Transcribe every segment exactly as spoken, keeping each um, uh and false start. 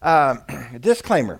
Um, disclaimer.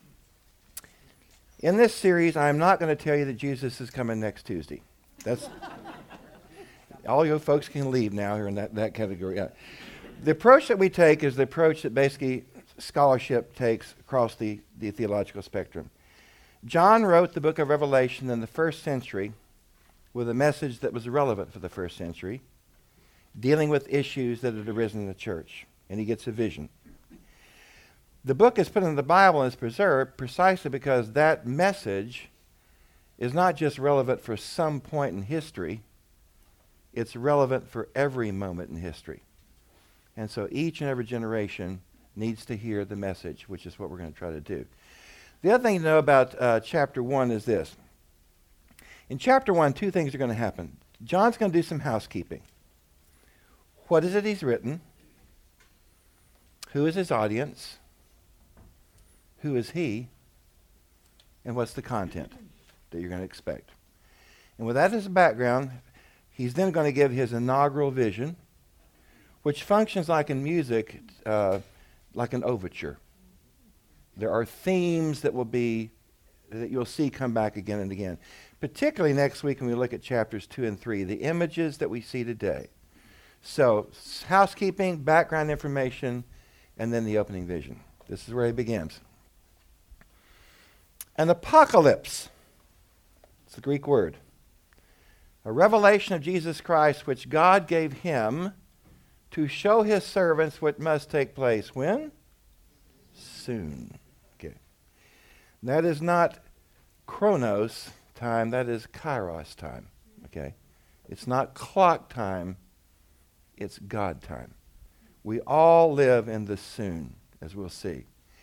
In this series, I'm not going to tell you that Jesus is coming next Tuesday. That's all you folks can leave now here in that, that category. Yeah. The approach that we take is the approach that basically scholarship takes across the, the theological spectrum. John wrote the book of Revelation in the first century with a message that was relevant for the first century, dealing with issues that had arisen in the church, and he gets a vision. The book is put in the Bible and is preserved precisely because that message is not just relevant for some point in history, it's relevant for every moment in history. And so each and every generation needs to hear the message, which is what we're going to try to do. The other thing to know about uh, chapter one is this. In chapter one, two things are going to happen. John's going to do some housekeeping. What is it he's written? Who is his audience? Who is he? And what's the content that you're going to expect? And with that as a background, he's then going to give his inaugural vision, which functions like in music, uh, like an overture. There are themes that will be, that you'll see come back again and again. Particularly next week when we look at chapters two and three, the images that we see today. So, housekeeping, background information, and then the opening vision. This is where he begins. An apocalypse. It's the Greek word. A revelation of Jesus Christ which God gave him to show his servants what must take place. When? Soon. Okay. That is not chronos time, that is kairos time. Okay? It's not clock time, it's God time. We all live in the soon, as we'll see.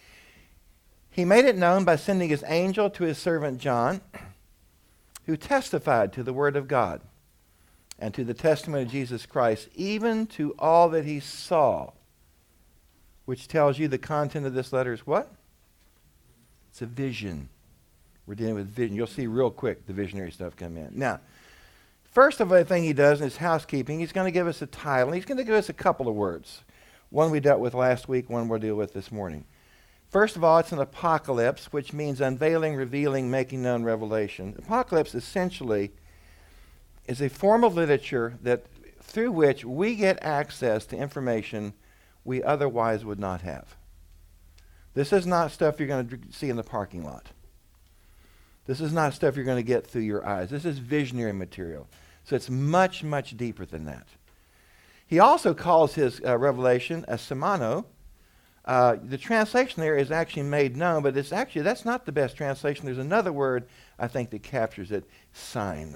He made it known by sending his angel to his servant John, who testified to the word of God and to the testimony of Jesus Christ, even to all that he saw, which tells you the content of this letter is what? It's a vision. We're dealing with vision. You'll see real quick the visionary stuff come in. Now, first of all, the thing he does in his housekeeping, he's going to give us a title. He's going to give us a couple of words. One we dealt with last week, one we'll deal with this morning. First of all, it's an apocalypse, which means unveiling, revealing, making known, revelation. Apocalypse essentially is a form of literature that through which we get access to information we otherwise would not have. This is not stuff you're going to see in the parking lot. This is not stuff you're going to get through your eyes. This is visionary material. So it's much, much deeper than that. He also calls his uh, revelation a semano. Uh, the translation there is actually made known, but it's actually, that's not the best translation. There's another word, I think, that captures it, sign.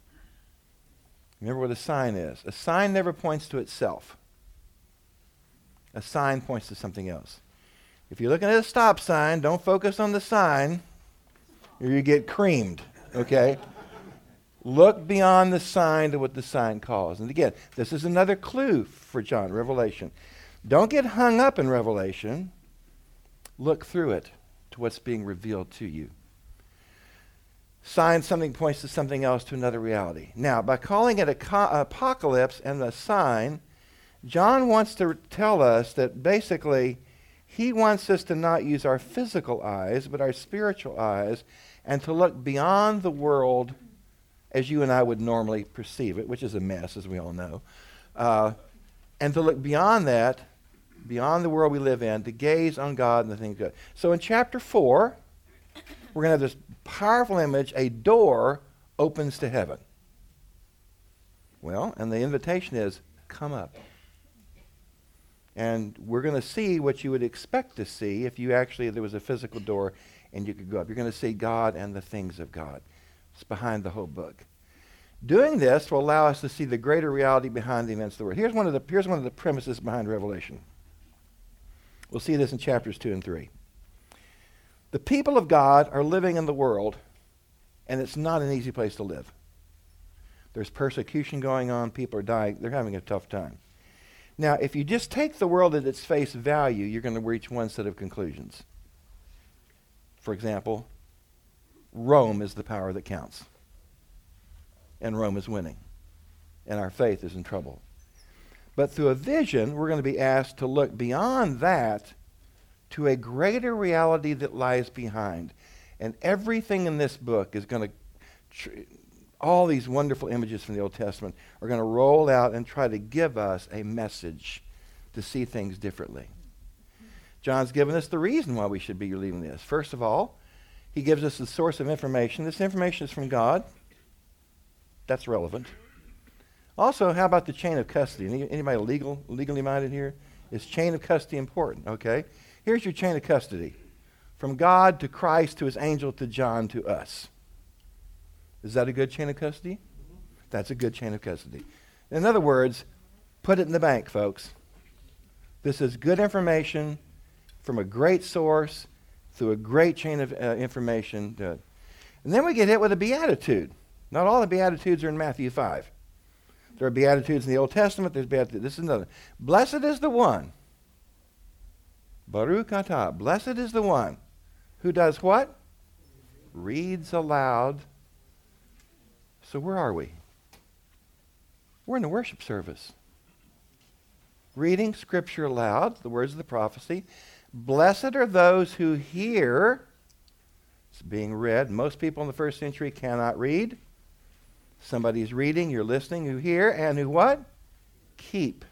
Remember what a sign is. A sign never points to itself. A sign points to something else. If you're looking at a stop sign, don't focus on the sign, or you get creamed, okay? Look beyond the sign to what the sign calls. And again, this is another clue for John, Revelation. Don't get hung up in Revelation. Look through it to what's being revealed to you. Sign, something points to something else, to another reality. Now, by calling it a co- apocalypse and a sign, John wants to tell us that basically he wants us to not use our physical eyes, but our spiritual eyes, and to look beyond the world as you and I would normally perceive it, which is a mess, as we all know, uh, and to look beyond that, beyond the world we live in, to gaze on God and the things of God. So in chapter four, we're going to have this powerful image, a door opens to heaven. Well, and the invitation is, come up. And we're going to see what you would expect to see if you actually, there was a physical door and you could go up. You're going to see God and the things of God. It's behind the whole book. Doing this will allow us to see the greater reality behind the events of the world. Here's one of the, here's one of the premises behind Revelation. We'll see this in chapters two and three. The people of God are living in the world, and it's not an easy place to live. There's persecution going on. People are dying. They're having a tough time. Now, if you just take the world at its face value, you're going to reach one set of conclusions. For example, Rome is the power that counts. And Rome is winning. And our faith is in trouble. But through a vision, we're going to be asked to look beyond that to a greater reality that lies behind. And everything in this book is going to, tr- all these wonderful images from the Old Testament are going to roll out and try to give us a message to see things differently. John's given us the reason why we should be believing this. First of all, he gives us the source of information. This information is from God. That's relevant. Also, how about the chain of custody? Any, anybody legal, legally minded here? Is chain of custody important? Okay. Here's your chain of custody. From God to Christ to his angel to John to us. Is that a good chain of custody? That's a good chain of custody. In other words, put it in the bank, folks. This is good information from a great source through a great chain of uh, information. To, and then we get hit with a beatitude. Not all the beatitudes are in Matthew five. There are beatitudes in the Old Testament. There's beatitudes. This is another. Blessed is the one. Baruch atah. Blessed is the one who does what? Reads aloud. So where are we? We're in the worship service. Reading Scripture aloud, the words of the prophecy. Blessed are those who hear. It's being read. Most people in the first century cannot read. Somebody's reading, you're listening, who hear, and who what? Keep.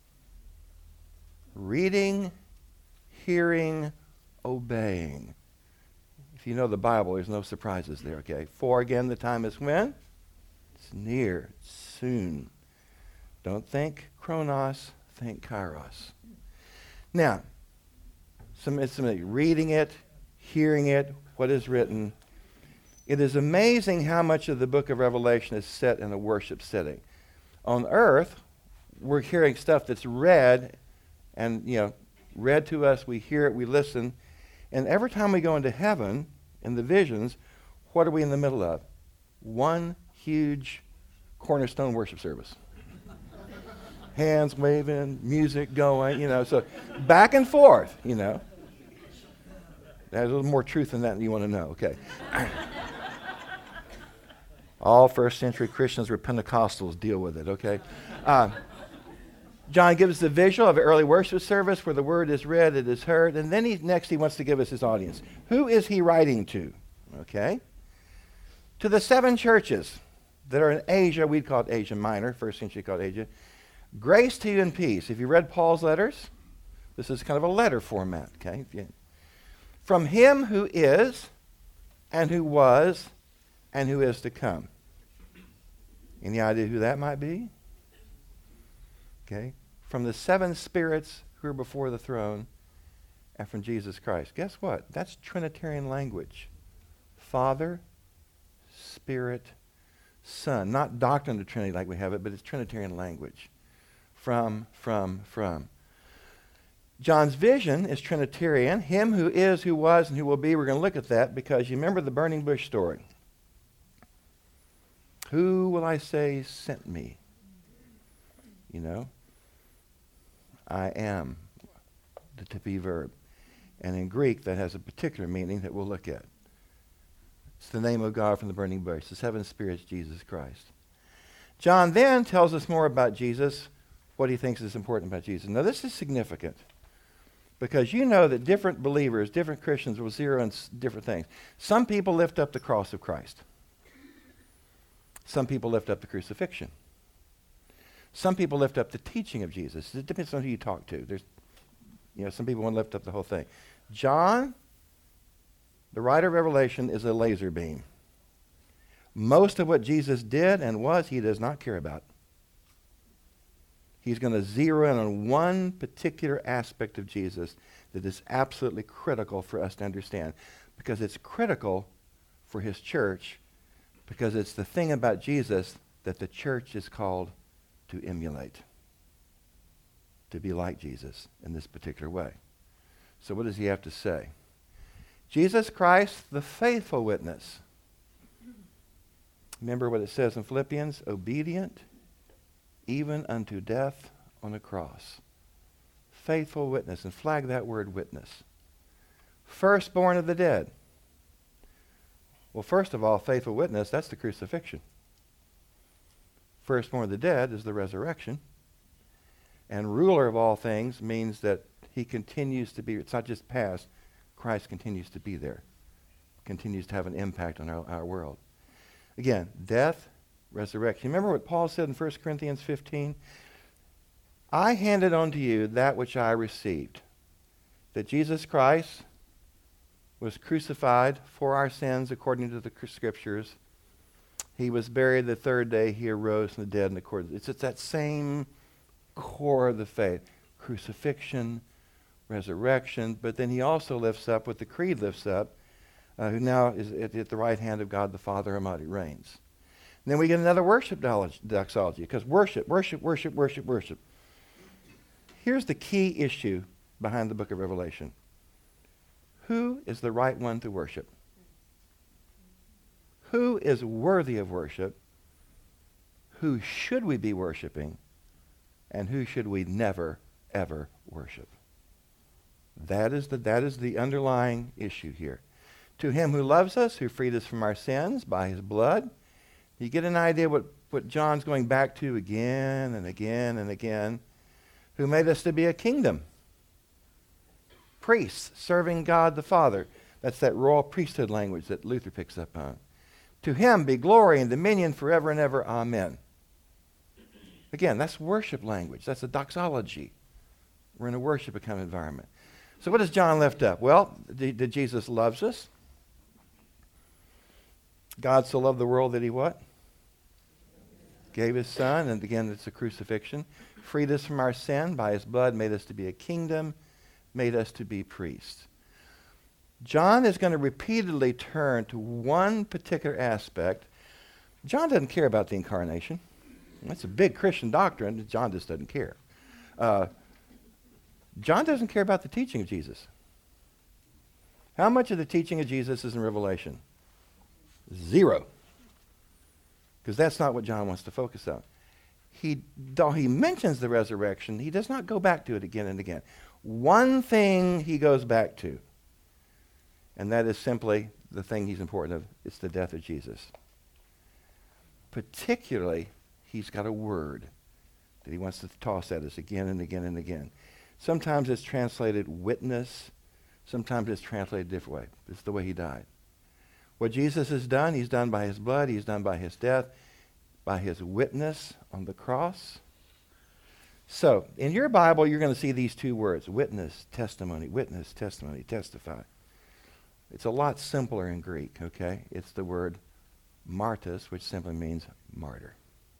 Reading, hearing, obeying. If you know the Bible, there's no surprises there, okay? For again, the time is when? It's near, it's soon. Don't think chronos, think kairos. Now, some, somebody reading it, hearing it, what is written. It is amazing how much of the book of Revelation is set in a worship setting. On earth, we're hearing stuff that's read, and, you know, read to us, we hear it, we listen. And every time we go into heaven, in the visions, what are we in the middle of? One huge cornerstone worship service. Hands waving, music going, you know, so back and forth, you know. There's a little more truth than that than you want to know, okay. All first century Christians were Pentecostals, deal with it, okay. Uh, John gives us the visual of an early worship service where the word is read, it is heard, and then he next he wants to give us his audience. Who is he writing to? Okay. To the seven churches that are in Asia, we'd call it Asia Minor, first century called Asia. Grace to you and peace. If you read Paul's letters, this is kind of a letter format, okay? From him who is, and who was, and who is to come. Any idea who that might be? Okay. From the seven spirits who are before the throne, and from Jesus Christ. Guess what? That's Trinitarian language. Father, Spirit, Son. Not doctrine of Trinity like we have it, but it's Trinitarian language. From, from, from. John's vision is Trinitarian. Him who is, who was, and who will be. We're going to look at that because you remember the burning bush story. Who will I say sent me? You know, I am, the to be verb. And in Greek, that has a particular meaning that we'll look at. It's the name of God from the burning bush, the seven spirits, Jesus Christ. John then tells us more about Jesus, what he thinks is important about Jesus. Now, this is significant because you know that different believers, different Christians will zero in s- different things. Some people lift up the cross of Christ. Some people lift up the crucifixion. Some people lift up the teaching of Jesus. It depends on who you talk to. There's, you know, some people want to lift up the whole thing. John, the writer of Revelation, is a laser beam. Most of what Jesus did and was, he does not care about. He's going to zero in on one particular aspect of Jesus that is absolutely critical for us to understand, because it's critical for his church, because it's the thing about Jesus that the church is called to emulate, to be like Jesus in this particular way. So what does he have to say? Jesus Christ, the faithful witness. Remember what it says in Philippians? Obedient even unto death on the cross. Faithful witness, and flag that word witness. Firstborn of the dead. Well, first of all, faithful witness, that's the crucifixion. Firstborn of the dead is the resurrection. And ruler of all things means that he continues to be, it's not just past, Christ continues to be there, continues to have an impact on our, our world. Again, death, resurrection. Remember what Paul said in First Corinthians fifteen? I handed unto you that which I received, that Jesus Christ was crucified for our sins according to the Scriptures. He was buried the third day. He arose from the dead in accordance. It's, it's that same core of the faith. Crucifixion, resurrection, but then he also lifts up what the Creed lifts up, uh, who now is at, at the right hand of God the Father Almighty reigns. And then we get another worship doxology, because worship, worship, worship, worship, worship. Here's the key issue behind the book of Revelation. Who is the right one to worship? Who is worthy of worship? Who should we be worshiping? And who should we never, ever worship? That is the, that is the underlying issue here. To him who loves us, who freed us from our sins by his blood. You get an idea what, what John's going back to again and again and again. Who made us to be a kingdom. Priests serving God the Father. That's that royal priesthood language that Luther picks up on. To him be glory and dominion forever and ever. Amen. Again, that's worship language. That's a doxology. We're in a worship kind of environment. So what does John lift up? Well, did, did Jesus loves us? God so loved the world that he what? Gave his son, and again, it's a crucifixion. Freed us from our sin by his blood, made us to be a kingdom, made us to be priests. John is going to repeatedly turn to one particular aspect. John doesn't care about the incarnation. That's a big Christian doctrine. John just doesn't care. Uh, John doesn't care about the teaching of Jesus. How much of the teaching of Jesus is in Revelation? Zero. Because that's not what John wants to focus on. He, though he mentions the resurrection, he does not go back to it again and again. One thing he goes back to, and that is simply the thing he's important of. It's the death of Jesus. Particularly, he's got a word that he wants to toss at us again and again and again. Sometimes it's translated witness. Sometimes it's translated a different way. It's the way he died. What Jesus has done, he's done by his blood. He's done by his death, by his witness on the cross. So, in your Bible, you're going to see these two words, witness, testimony, witness, testimony, testify. It's a lot simpler in Greek, okay? It's the word martyrs, which simply means martyr.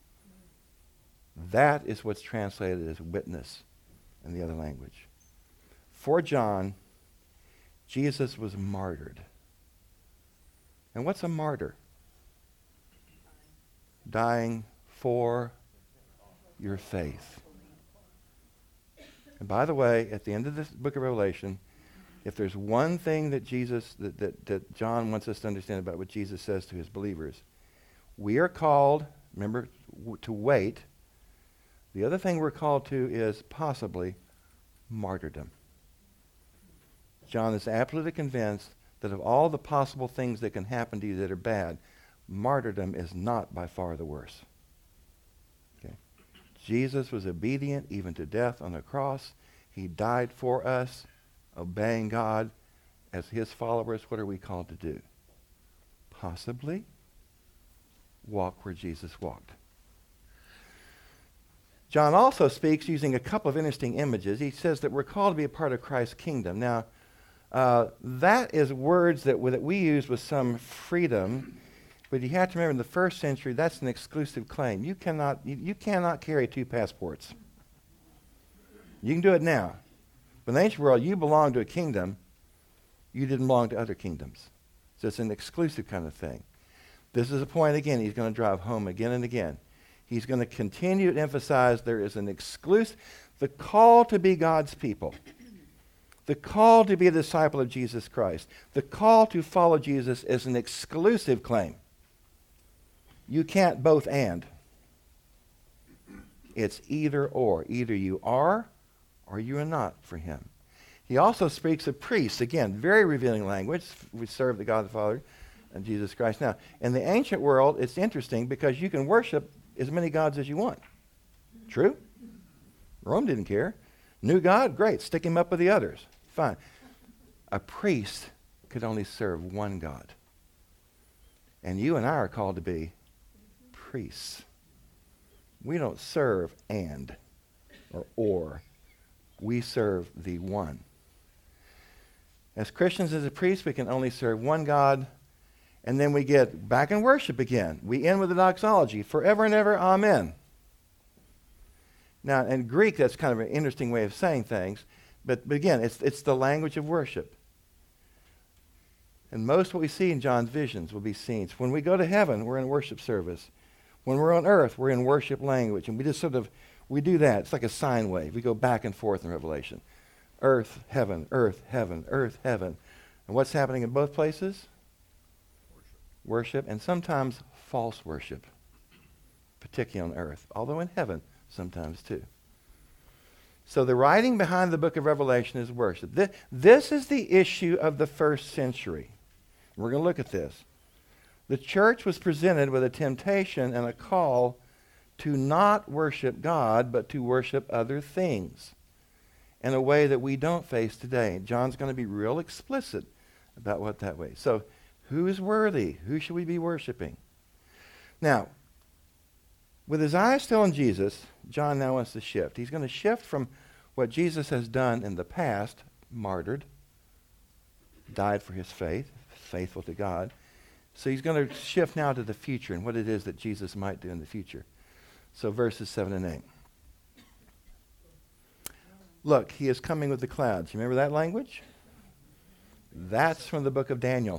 That is what's translated as witness in the other language. For John, Jesus was martyred. And what's a martyr? Dying for your faith. And by the way, at the end of this book of Revelation, if there's one thing that Jesus, that, that, that John wants us to understand about what Jesus says to his believers, we are called, remember, w- to wait. The other thing we're called to is possibly martyrdom. John is absolutely convinced that of all the possible things that can happen to you that are bad, martyrdom is not by far the worst. Okay? Jesus was obedient even to death on the cross. He died for us, obeying God. As his followers, what are we called to do? Possibly walk where Jesus walked. John also speaks using a couple of interesting images. He says that we're called to be a part of Christ's kingdom. Now, uh, that is words that, w- that we use with some freedom, but you have to remember in the first century, that's an exclusive claim. You cannot, you, you cannot carry two passports. You can do it now. But in the ancient world, you belong to a kingdom. You didn't belong to other kingdoms. So it's an exclusive kind of thing. This is a point, again, he's going to drive home again and again. He's going to continue to emphasize there is an exclusive, the call to be God's people, the call to be a disciple of Jesus Christ, the call to follow Jesus is an exclusive claim. You can't both and. It's either or. Either you are or you are not for him. He also speaks of priests. Again, very revealing language. We serve the God the Father and Jesus Christ. Now, in the ancient world, it's interesting because you can worship as many gods as you want. True? Rome didn't care. New God? Great. Stick him up with the others. Fine. A priest could only serve one God. And you and I are called to be priests. We don't serve and or or. We serve the one. As Christians, as a priest, we can only serve one God. And then we get back in worship again. We end with the doxology, forever and ever, amen. Now, in Greek, that's kind of an interesting way of saying things. But, but again, it's, it's the language of worship. And most what we see in John's visions will be scenes. When we go to heaven, we're in worship service. When we're on earth, we're in worship language. And we just sort of, we do that. It's like a sine wave. We go back and forth in Revelation. Earth, heaven, earth, heaven, earth, heaven. And what's happening in both places? Worship, and sometimes false worship, particularly on earth, although in heaven sometimes too. So the writing behind the book of Revelation is worship. This, this is the issue of the first century. We're going to look at this. The church was presented with a temptation and a call to not worship God, but to worship other things in a way that we don't face today. John's going to be real explicit about what that way. So who is worthy? Who should we be worshiping? Now, with his eyes still on Jesus, John now wants to shift. He's going to shift from what Jesus has done in the past, martyred, died for his faith, faithful to God. So he's going to shift now to the future and what it is that Jesus might do in the future. So verses seven and eight. Look, he is coming with the clouds. You remember that language? That's from the book of Daniel.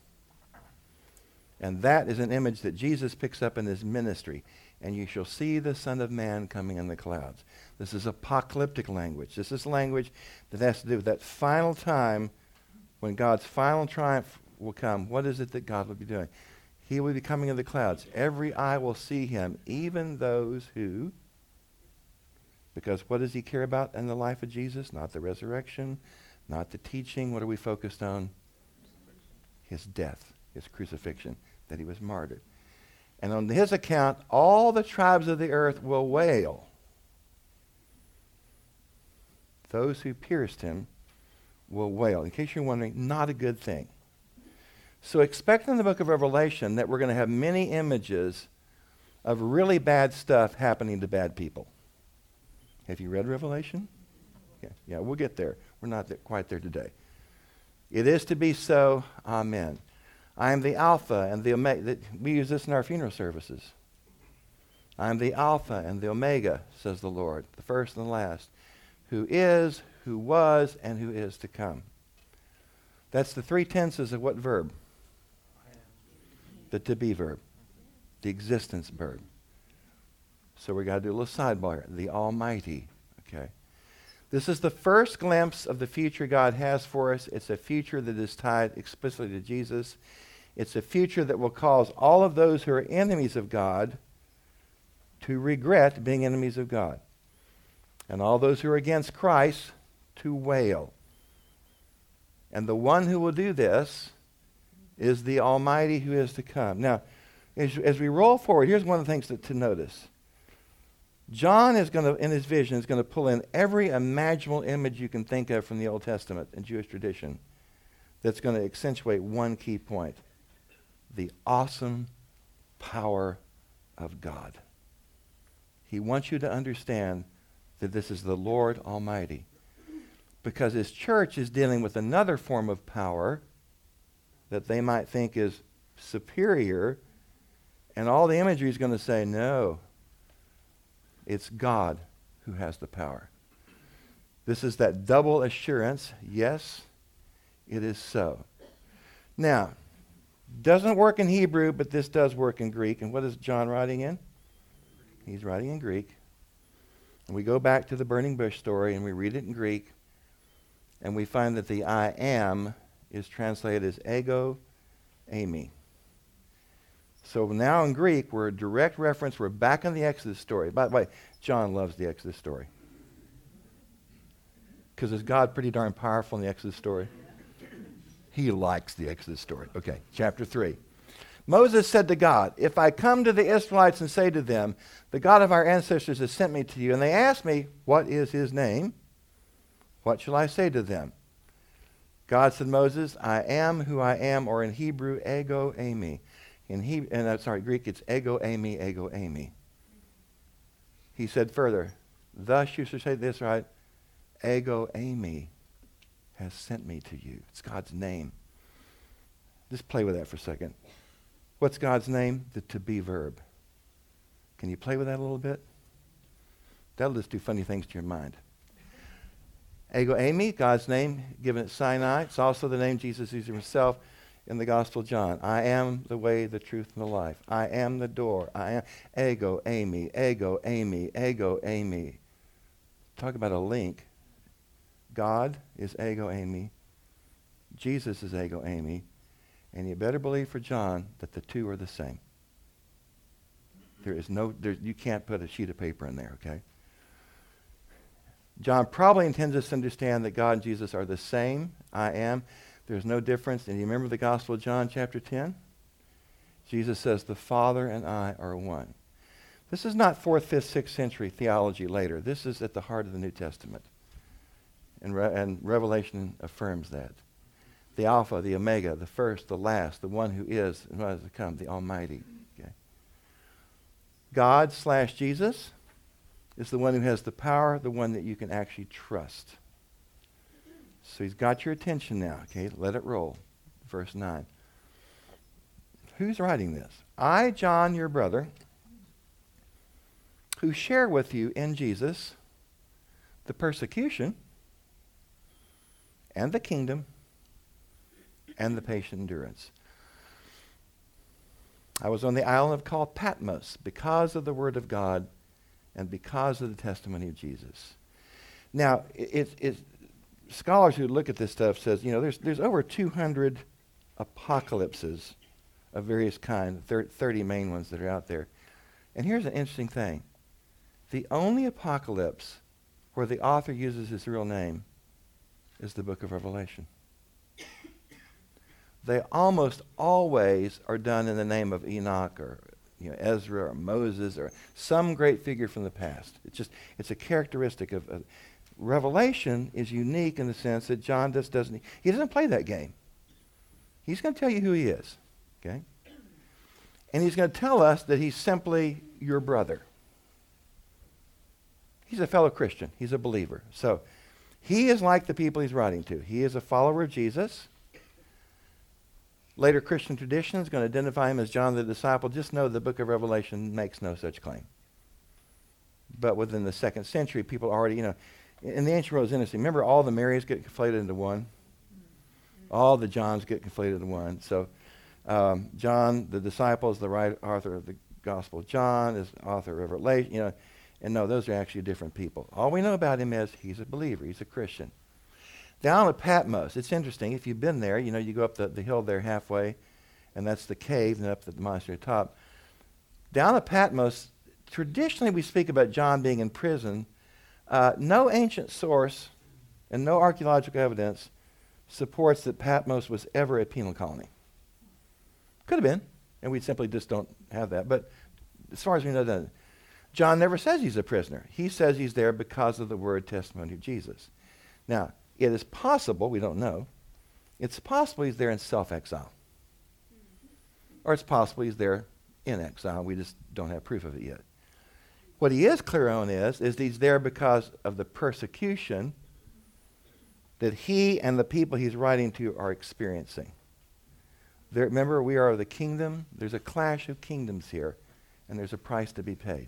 And that is an image that Jesus picks up in his ministry. And you shall see the Son of Man coming in the clouds. This is apocalyptic language. This is language that has to do with that final time when God's final triumph will come. What is it that God will be doing? He will be coming in the clouds. Every eye will see him, even those who... Because what does he care about in the life of Jesus? Not the resurrection, not the teaching. What are we focused on? His death, his crucifixion, that he was martyred. And on his account, all the tribes of the earth will wail. Those who pierced him will wail. In case you're wondering, not a good thing. So expect in the book of Revelation that we're going to have many images of really bad stuff happening to bad people. Have you read Revelation? Yeah, yeah, we'll get there. We're not there, quite there today. It is to be so. Amen. I am the Alpha and the Omega. We use this in our funeral services. I am the Alpha and the Omega, says the Lord, the first and the last, who is, who was, and who is to come. That's the three tenses of what verb? The to be verb, the existence verb. So we got to do a little sidebar here. The Almighty. Okay. This is the first glimpse of the future God has for us. It's a future that is tied explicitly to Jesus. It's a future that will cause all of those who are enemies of God to regret being enemies of God. And all those who are against Christ to wail. And the one who will do this is the Almighty who is to come. Now, as, as we roll forward, here's one of the things that, to notice. John is going to, in his vision, is going to pull in every imaginable image you can think of from the Old Testament and Jewish tradition that's going to accentuate one key point. The awesome power of God. He wants you to understand that this is the Lord Almighty. Because his church is dealing with another form of power that they might think is superior, and all the imagery is going to say, no, it's God who has the power. This is that double assurance. Yes, it is so. Now, doesn't work in Hebrew, but this does work in Greek. And what is John writing in? He's writing in Greek. And we go back to the burning bush story and we read it in Greek. And we find that the I am is translated as ego eimi. So now in Greek, we're a direct reference. We're back in the Exodus story. By the way, John loves the Exodus story. Because is God pretty darn powerful in the Exodus story? He likes the Exodus story. Okay, chapter three. Moses said to God, if I come to the Israelites and say to them, the God of our ancestors has sent me to you, and they ask me, what is his name? What shall I say to them? God said to Moses, I am who I am, or in Hebrew, ego eimi. In he, and uh, sorry, Greek, it's ego eimi, ego eimi. He said further, thus you should say this, right? Ego eimi has sent me to you. It's God's name. Just play with that for a second. What's God's name? The to be verb. Can you play with that a little bit? That'll just do funny things to your mind. Ego eimi, God's name given at Sinai. It's also the name Jesus used himself in the Gospel of John. I am the way, the truth, and the life. I am the door. I am ego eimi, ego eimi, ego eimi. Talk about a link. God is ego eimi. Jesus is ego eimi. And you better believe for John that the two are the same. There is no, there, you can't put a sheet of paper in there, okay? John probably intends us to understand that God and Jesus are the same. I am. There's no difference. And you remember the Gospel of John chapter ten? Jesus says, the Father and I are one. This is not fourth, fifth, sixth century theology later. This is at the heart of the New Testament. And, Re- and Revelation affirms that. The Alpha, the Omega, the first, the last, the one who is and was to come, the Almighty. Okay. God slash Jesus is the one who has the power, the one that you can actually trust. So he's got your attention now. Okay, let it roll. Verse nine. Who's writing this? I, John, your brother, who share with you in Jesus the persecution and the kingdom and the patient endurance. I was on the island called Patmos because of the word of God and because of the testimony of Jesus. Now, it's it, it, scholars who look at this stuff says, you know, there's there's over two hundred apocalypses of various kinds, thirty main ones that are out there. And here's an interesting thing. The only apocalypse where the author uses his real name is the book of Revelation. They almost always are done in the name of Enoch or you know, Ezra or Moses or some great figure from the past. It's just, it's a characteristic of, of Revelation is unique in the sense that John just doesn't, he doesn't play that game. He's going to tell you who he is, okay? And he's going to tell us that he's simply your brother. He's a fellow Christian. He's a believer. So he is like the people he's writing to. He is a follower of Jesus. Later Christian tradition is going to identify him as John the disciple. Just know the book of Revelation makes no such claim. But within the second century, people already, you know, in the ancient world, it's interesting. Remember, all the Marys get conflated into one? All the Johns get conflated into one. So um, John, the disciple, is the right author of the Gospel of John, is author of Revelation, you know. And no, those are actually different people. All we know about him is he's a believer. He's a Christian. Down at Patmos, it's interesting. If you've been there, you know, you go up the, the hill there halfway, and that's the cave, and up at the monastery top. Down at Patmos, traditionally we speak about John being in prison. Uh, no ancient source and no archaeological evidence supports that Patmos was ever a penal colony. Could have been, and we simply just don't have that. But as far as we know, that John never says he's a prisoner. He says he's there because of the word testimony of Jesus. Now, it is possible, we don't know, it's possible he's there in self-exile. Or it's possible he's there in exile. We just don't have proof of it yet. What he is clear on is, is he's there because of the persecution that he and the people he's writing to are experiencing. There, remember, we are the kingdom. There's a clash of kingdoms here, and there's a price to be paid.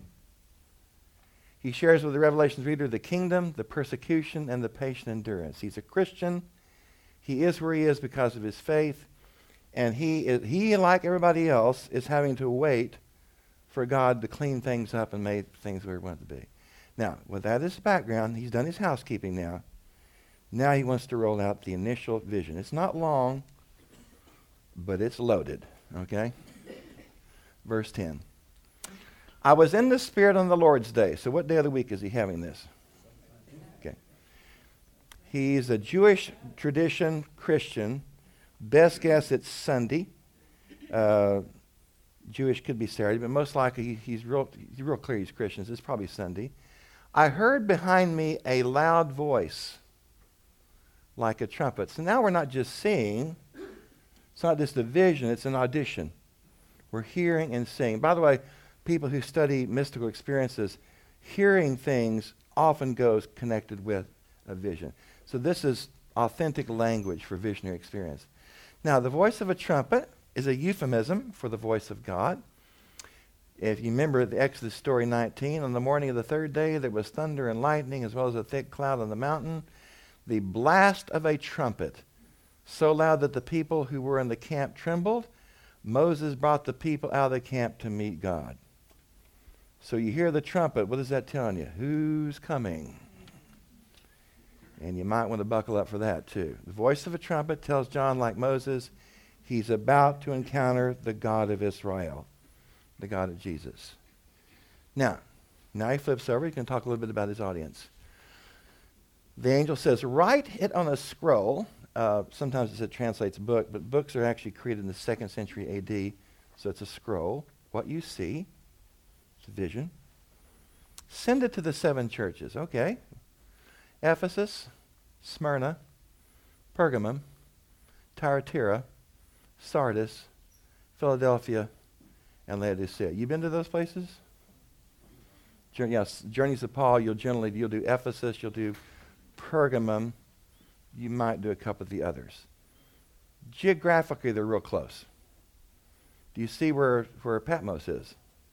He shares with the Revelations reader the kingdom, the persecution, and the patient endurance. He's a Christian. He is where he is because of his faith. And he, is, he, like everybody else, is having to wait for God to clean things up and make things where he wants to be. Now, with that as background, he's done his housekeeping now. Now he wants to roll out the initial vision. It's not long, but it's loaded. Okay? Verse ten. I was in the Spirit on the Lord's day. So what day of the week is he having this? Okay. He's a Jewish tradition Christian. Best guess it's Sunday. Uh, Jewish could be Saturday, but most likely he, he's, real, he's real clear he's Christian. So it's probably Sunday. I heard behind me a loud voice. like a trumpet. So now we're not just seeing. It's not just a vision, it's an audition. We're hearing and seeing. By the way, people who study mystical experiences, hearing things often goes connected with a vision. So this is authentic language for visionary experience. Now, the voice of a trumpet is a euphemism for the voice of God. If you remember the Exodus story nineteen, on the morning of the third day there was thunder and lightning as well as a thick cloud on the mountain. The blast of a trumpet, so loud that the people who were in the camp trembled. Moses brought the people out of the camp to meet God. So you hear the trumpet. What is that telling you? Who's coming? And you might want to buckle up for that too. The voice of a trumpet tells John, like Moses, he's about to encounter the God of Israel, the God of Jesus. Now, now he flips over. He can talk a little bit about his audience. The angel says, write it on a scroll. Uh, sometimes it translates book, but books are actually created in the second century A D, so it's a scroll. What you see, it's a vision. Send it to the seven churches. Okay. Ephesus, Smyrna, Pergamum, Thyatira, Sardis, Philadelphia, and Laodicea. You been to those places? Jour- yes, Journeys of Paul, you'll generally, you'll do Ephesus, you'll do Pergamum, you might do a couple of the others. Geographically, they're real close. Do you see where, where Patmos is?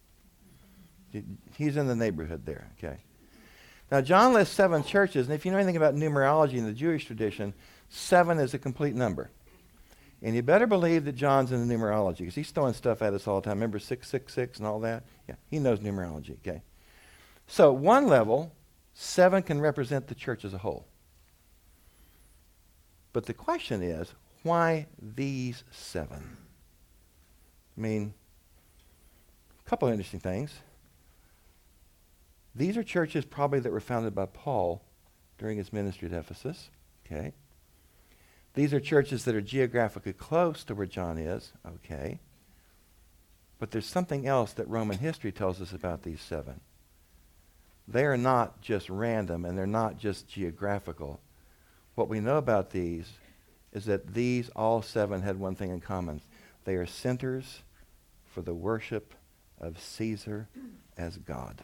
He's in the neighborhood there, okay. Now, John lists seven churches, and if you know anything about numerology in the Jewish tradition, seven is a complete number. And you better believe that John's in the numerology, because he's throwing stuff at us all the time. Remember six six six and all that? Yeah, he knows numerology, okay. So, one level, seven can represent the church as a whole. But the question is, why these seven? I mean, a couple of interesting things. These are churches probably that were founded by Paul during his ministry at Ephesus. Okay. These are churches that are geographically close to where John is. Okay. But there's something else that Roman history tells us about these seven. They are not just random and they're not just geographical. What we know about these is that these, all seven, had one thing in common. They are centers for the worship of Caesar as God.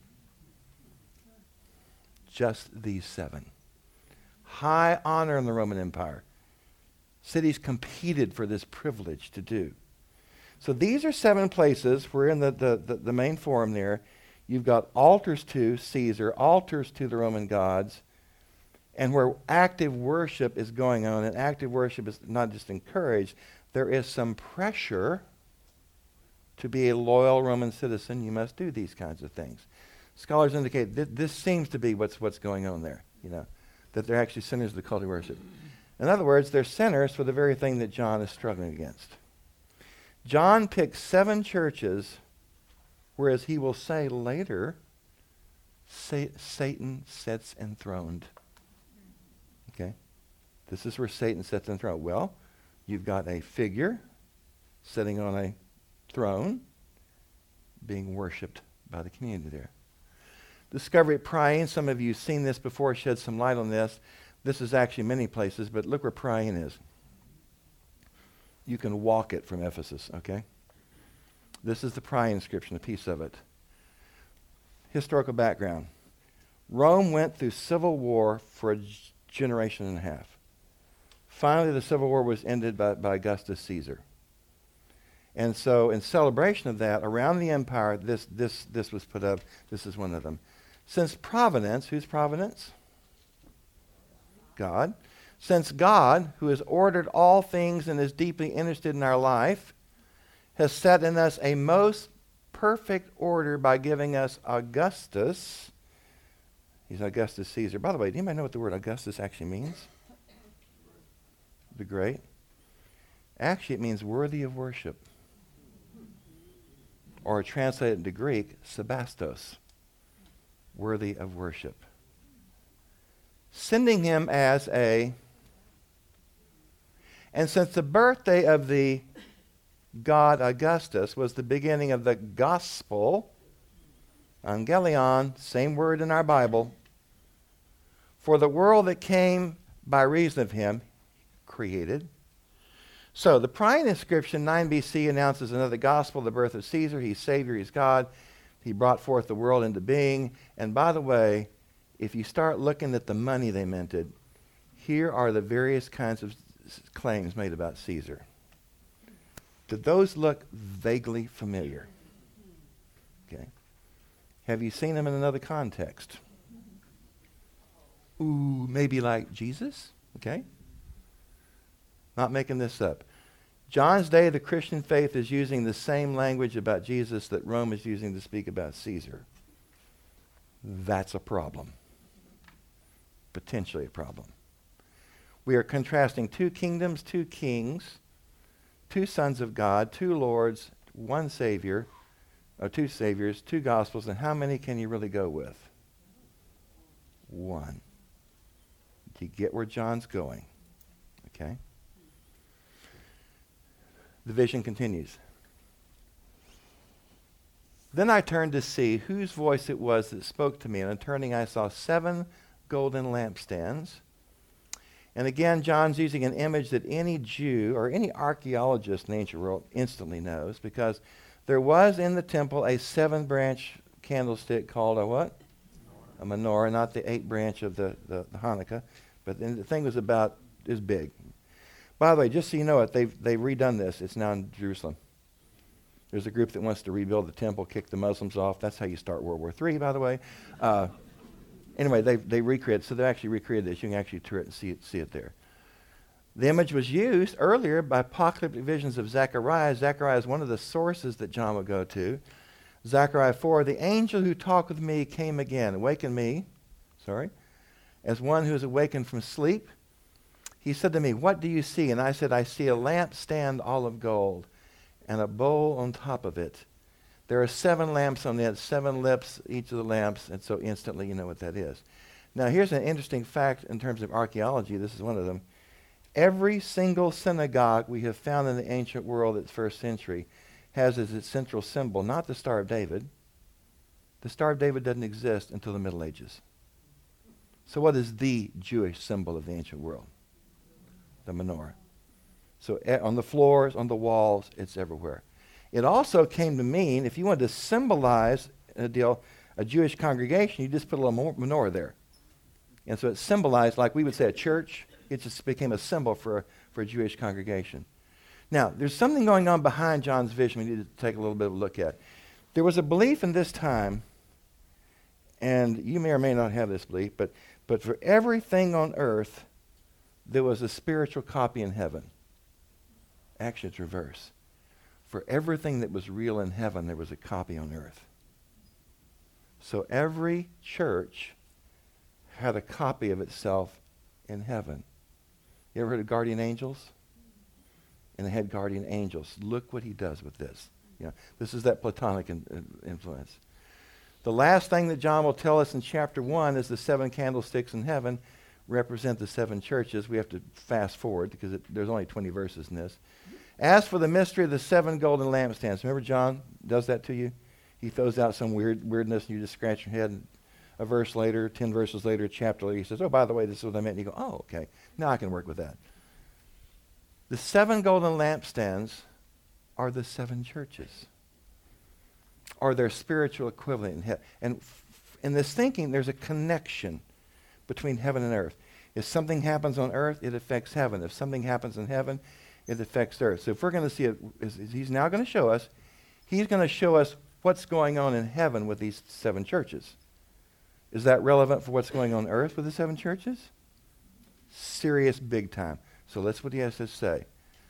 Just these seven. High honor in the Roman Empire. Cities competed for this privilege to do. So these are seven places. We're in the, the, the, the main forum there. You've got altars to Caesar, altars to the Roman gods, and where active worship is going on, and active worship is not just encouraged, there is some pressure to be a loyal Roman citizen. You must do these kinds of things. Scholars indicate that this seems to be what's what's going on there, you know, that they're actually centers of the cult of worship. In other words, they're centers for the very thing that John is struggling against. John picks seven churches, whereas he will say later, Sa- Satan sits enthroned. Okay? This is where Satan sits enthroned. Well, you've got a figure sitting on a throne being worshipped by the community there. Discovery at Priene, some of you have seen this before, shed some light on this. This is actually many places, but look where Priene is. You can walk it from Ephesus, okay? This is the Priene inscription, a piece of it. Historical background. Rome went through civil war for a g- generation and a half. Finally, the civil war was ended by, by Augustus Caesar. And so in celebration of that, around the empire, this, this, this was put up. This is one of them. Since providence, whose providence? God. Since God, who has ordered all things and is deeply interested in our life, has set in us a most perfect order by giving us Augustus. He's Augustus Caesar. By the way, do anybody know what the word Augustus actually means? The Great. Actually, it means worthy of worship. Or translated into Greek, Sebastos. Worthy of worship. Sending him as a... And since the birthday of the god Augustus was the beginning of the gospel, Angelion, same word in our Bible, for the world that came by reason of him, created. So the Prion inscription, nine B C, announces another gospel, the birth of Caesar. He's Savior, he's God. He brought forth the world into being. And by the way, if you start looking at the money they minted, here are the various kinds of s- claims made about Caesar. Do those look vaguely familiar? Okay. Have you seen them in another context? Ooh, maybe like Jesus? Okay. Not making this up. John's day, the Christian faith is using the same language about Jesus that Rome is using to speak about Caesar. That's a problem. Potentially a problem. We are contrasting two kingdoms, two kings, two sons of God, two lords, one Savior, or two Saviors, two Gospels, and how many can you really go with? One. Do you get where John's going? Okay? The vision continues. Then I turned to see whose voice it was that spoke to me, and on turning I saw seven golden lampstands. And again, John's using an image that any Jew or any archaeologist in the ancient world instantly knows, because there was in the temple a seven-branch candlestick called a what? A menorah, not the eight-branch of the, the, the Hanukkah, but then the thing was about as big. By the way, just so you know it, they've, they've redone this. It's now in Jerusalem. There's a group that wants to rebuild the temple, kick the Muslims off. That's how you start World War Three, by the way. Uh, anyway, they they recreated, so they actually recreated this. You can actually tour it and see it, see it there. The image was used earlier by apocalyptic visions of Zechariah. Zechariah is one of the sources that John would go to. Zechariah four, the angel who talked with me came again, awakened me, sorry, as one who is awakened from sleep. He said to me, what do you see? And I said, I see a lampstand all of gold and a bowl on top of it. There are seven lamps on it, seven lips, each of the lamps, and so instantly you know what that is. Now here's an interesting fact in terms of archaeology. This is one of them. Every single synagogue we have found in the ancient world at the first century has as its central symbol not the Star of David. The Star of David doesn't exist until the Middle Ages. So what is the Jewish symbol of the ancient world? The menorah. So uh, on the floors, on the walls, it's everywhere. It also came to mean, if you wanted to symbolize a deal, a Jewish congregation, you just put a little menorah there. And so it symbolized, like we would say a church, it just became a symbol for a, for a Jewish congregation. Now, there's something going on behind John's vision we need to take a little bit of a look at. There was a belief in this time, and you may or may not have this belief, but, but for everything on earth, there was a spiritual copy in heaven. Actually, it's reverse. For everything that was real in heaven, there was a copy on earth. So every church had a copy of itself in heaven. You ever heard of guardian angels? And they had guardian angels. Look what he does with this. You know, this is that Platonic in, in influence. The last thing that John will tell us in chapter one is the seven candlesticks in heaven represent the seven churches. We have to fast forward because it, there's only twenty verses in this. As for the mystery of the seven golden lampstands, remember John does that to you? He throws out some weird weirdness and you just scratch your head. And a verse later, ten verses later, a chapter later, he says, oh, by the way, this is what I meant. And you go, oh, okay. Now I can work with that. The seven golden lampstands are the seven churches, or their spiritual equivalent in heaven. And f- in this thinking, there's a connection between heaven and earth. If something happens on earth, it affects heaven. If something happens in heaven, it affects earth. So if we're going to see it, is, is he's now going to show us, he's going to show us what's going on in heaven with these seven churches. Is that relevant for what's going on earth with the seven churches? Serious big time. So that's what he has to say.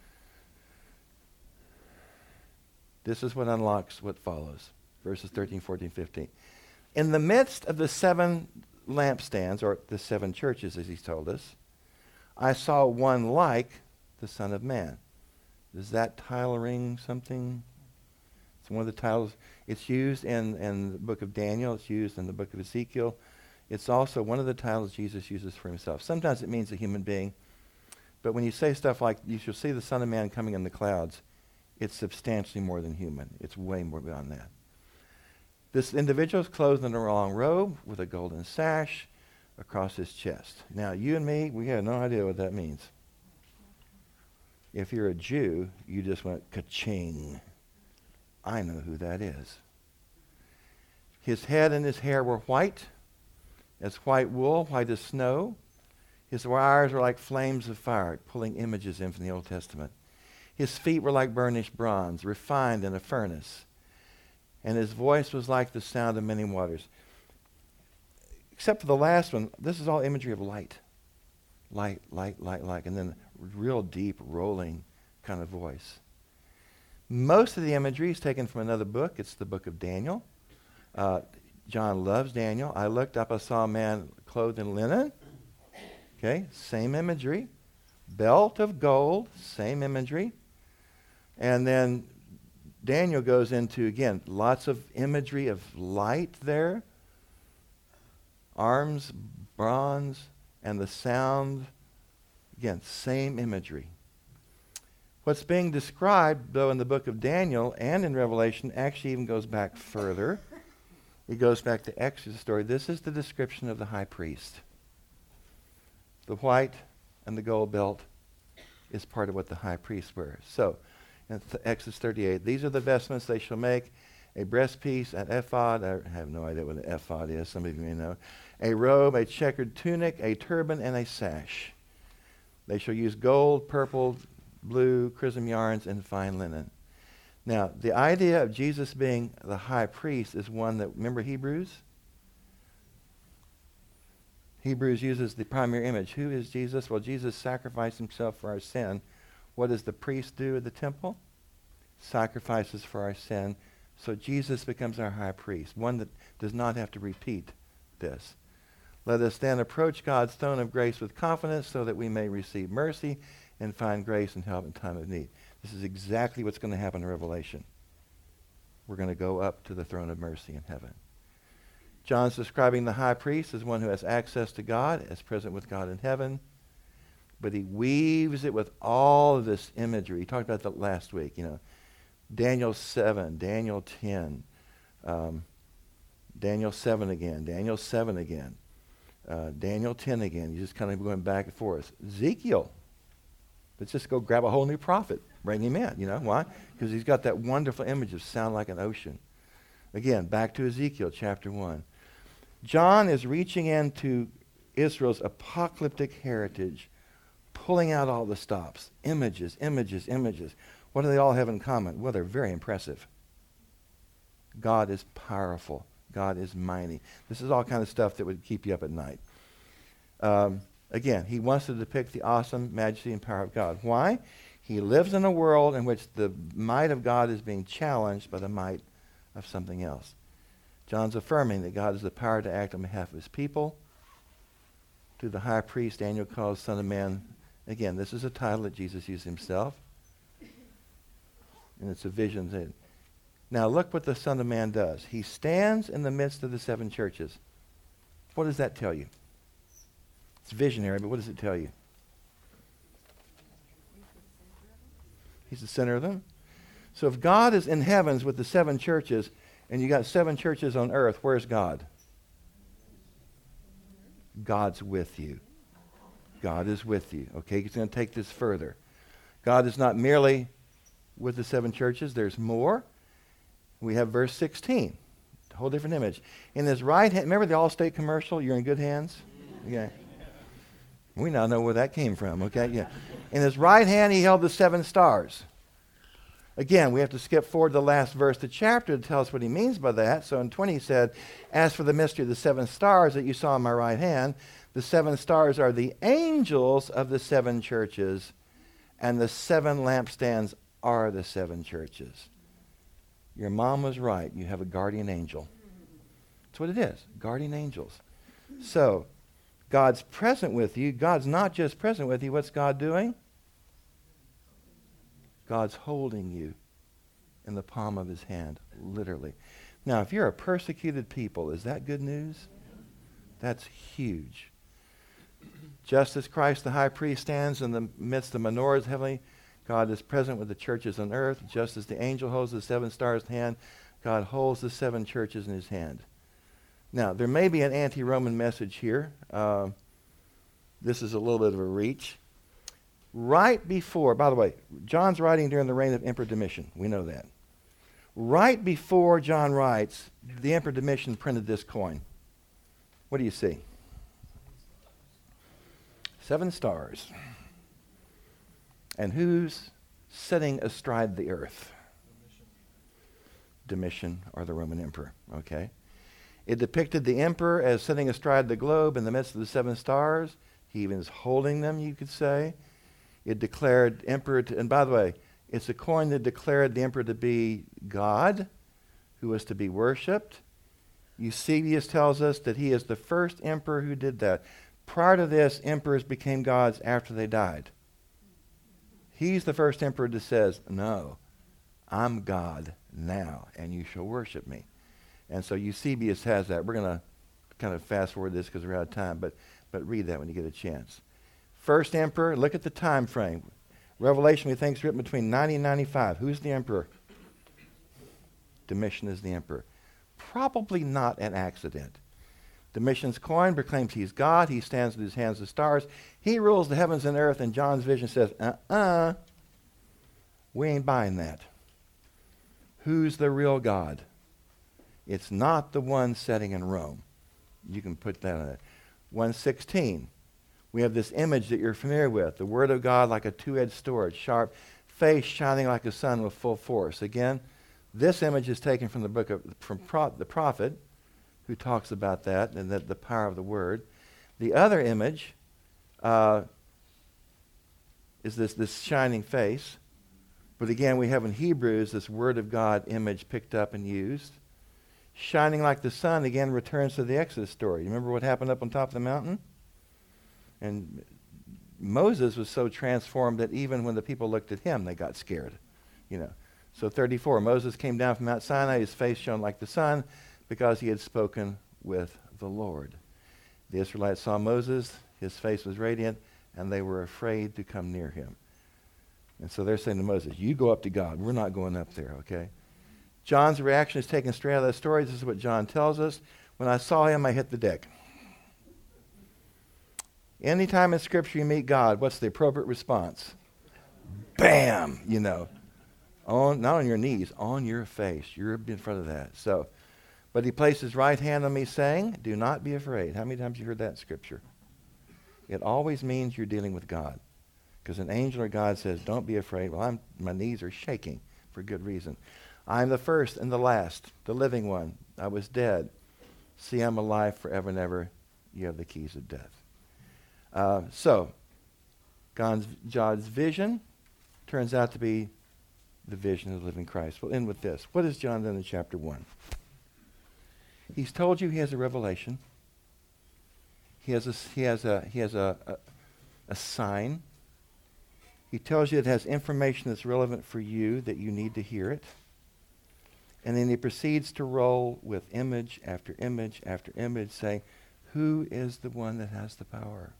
This is what unlocks what follows. Verses thirteen, fourteen, fifteen. In the midst of the seven lampstands, or the seven churches as he's told us, I saw one like the Son of Man. Does that title ring something? It's one of the titles. It's used in, in the book of Daniel. It's used in the book of Ezekiel. It's also one of the titles Jesus uses for himself. Sometimes it means a human being. But when you say stuff like, you shall see the Son of Man coming in the clouds, it's substantially more than human. It's way more beyond that. This individual is clothed in a long robe with a golden sash. across his chest. Now, you and me, we have no idea what that means. If you're a Jew, you just went ka-ching. I know who that is. His head and his hair were white, as white wool, white as snow. His eyes were like flames of fire, pulling images in from the Old Testament. His feet were like burnished bronze, refined in a furnace. And his voice was like the sound of many waters. Except for the last one, this is all imagery of light. Light, light, light, light. And then real deep, rolling kind of voice. Most of the imagery is taken from another book. It's the book of Daniel. Uh, John loves Daniel. I looked up, I saw a man clothed in linen. Okay, same imagery. Belt of gold, same imagery. And then Daniel goes into, again, lots of imagery of light there. Arms, bronze, and the sound. Again, same imagery. What's being described, though, in the book of Daniel and in Revelation actually even goes back further. It goes back to Exodus story. This is the description of the high priest. The white and the gold belt is part of what the high priest wears. So, in Exodus thirty-eight, these are the vestments they shall make: a breastpiece, an ephod. I have no idea what an ephod is. Some of you may know. A robe, a checkered tunic, a turban, and a sash. They shall use gold, purple, blue, chrism yarns, and fine linen. Now, the idea of Jesus being the high priest is one that, remember Hebrews? Hebrews uses the primary image. Who is Jesus? Well, Jesus sacrificed himself for our sin. What does the priest do at the temple? Sacrifices for our sin. So Jesus becomes our high priest, one that does not have to repeat this. Let us then approach God's throne of grace with confidence so that we may receive mercy and find grace and help in time of need. This is exactly what's going to happen in Revelation. We're going to go up to the throne of mercy in heaven. John's describing the high priest as one who has access to God, as present with God in heaven. But he weaves it with all of this imagery. He talked about that last week, you know. Daniel seven, Daniel ten, um, Daniel seven again, Daniel seven again, uh, Daniel ten again. You're just kind of going back and forth. Ezekiel. Let's just go grab a whole new prophet, bring him in. You know why? Because he's got that wonderful image of sound like an ocean. Again, back to Ezekiel chapter one. John is reaching into Israel's apocalyptic heritage, pulling out all the stops. Images, images, images. What do they all have in common? Well, they're very impressive. God is powerful. God is mighty. This is all kind of stuff that would keep you up at night. Um, again, he wants to depict the awesome majesty and power of God. Why? He lives in a world in which the might of God is being challenged by the might of something else. John's affirming that God has the power to act on behalf of his people. To the high priest, Daniel calls Son of Man. Again, this is a title that Jesus used himself. And it's a vision. Now look what the Son of Man does. He stands in the midst of the seven churches. What does that tell you? It's visionary, but what does it tell you? He's the center of them. So if God is in heavens with the seven churches, and you got seven churches on earth, where's God? God's with you. God is with you. Okay, he's going to take this further. God is not merely with the seven churches. There's more. We have verse sixteen. A whole different image. In his right hand, remember the Allstate commercial? You're in good hands? Okay. We now know where that came from. Okay, yeah. In his right hand he held the seven stars. Again, we have to skip forward to the last verse of the chapter to tell us what he means by that. So in twenty he said, as for the mystery of the seven stars that you saw in my right hand, the seven stars are the angels of the seven churches, and the seven lampstands are the seven churches. Your mom was right. You have a guardian angel. That's what it is, guardian angels. So, God's present with you. God's not just present with you. What's God doing? God's holding you in the palm of his hand, literally. Now, if you're a persecuted people, is that good news? That's huge. Just as Christ the high priest stands in the midst of the menorahs heavenly, God is present with the churches on earth. Just as the angel holds the seven stars in hand, God holds the seven churches in his hand. Now, there may be an anti-Roman message here. Uh, this is a little bit of a reach. Right before, by the way, John's writing during the reign of Emperor Domitian. We know that. Right before John writes, the Emperor Domitian printed this coin. What do you see? Seven stars. And who's sitting astride the earth? Domitian, or the Roman emperor. Okay. It depicted the emperor as sitting astride the globe in the midst of the seven stars. He even is holding them, you could say. It declared emperor to, and by the way, it's a coin that declared the emperor to be God, who was to be worshipped. Eusebius tells us that he is the first emperor who did that. Prior to this, emperors became gods after they died. He's the first emperor that says, no, I'm God now, and you shall worship me. And so Eusebius has that. We're going to kind of fast forward this because we're out of time, but, but read that when you get a chance. First emperor, look at the time frame. Revelation, we think, is written between ninety and ninety-five. Who's the emperor? Domitian is the emperor. Probably not an accident. Domitian's coin proclaims he's God. He stands with his hands as stars. He rules the heavens and earth, and John's vision says, uh-uh, we ain't buying that. Who's the real God? It's not the one sitting in Rome. You can put that on it. one sixteen. We have this image that you're familiar with, the Word of God like a two-edged sword, sharp, face shining like a sun with full force. Again, this image is taken from the book of from pro, the prophet, who talks about that and that the power of the Word. The other image uh, is this this shining face, but again, we have in Hebrews this Word of God image picked up and used. Shining like the sun again returns to the Exodus story. You remember what happened up on top of the mountain? And Moses was so transformed that even when the people looked at him, they got scared. You know. So thirty-four, Moses came down from Mount Sinai. His face shone like the sun because he had spoken with the Lord. The Israelites saw Moses. His face was radiant, and they were afraid to come near him. And so they're saying to Moses, you go up to God. We're not going up there, okay? John's reaction is taken straight out of that story. This is what John tells us. When I saw him, I hit the deck. Anytime in Scripture you meet God, what's the appropriate response? Bam! You know, on not on your knees, on your face. You're in front of that. So, but he placed his right hand on me, saying, "Do not be afraid." How many times have you heard that in Scripture? It always means you're dealing with God, because an angel or God says, "Don't be afraid." Well, I'm, my knees are shaking for good reason. I am the first and the last, the living one. I was dead. See, I'm alive forever and ever. You have the keys of death. Uh, so, God's, God's vision turns out to be the vision of the living Christ. We'll end with this. What has John done in chapter one? He's told you he has a revelation. He has a, he has a, he has a, a, a sign. He tells you it has information that's relevant for you, that you need to hear it. And then he proceeds to roll with image after image after image, saying, who is the one that has the power?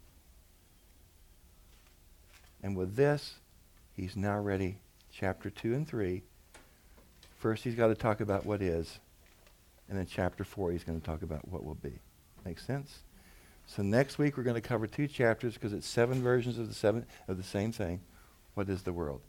And with this, he's now ready, chapter two and three. First, he's got to talk about what is. And then chapter four, he's going to talk about what will be. Make sense? So next week, we're going to cover two chapters because it's seven versions of the seven of the same thing. What is the world?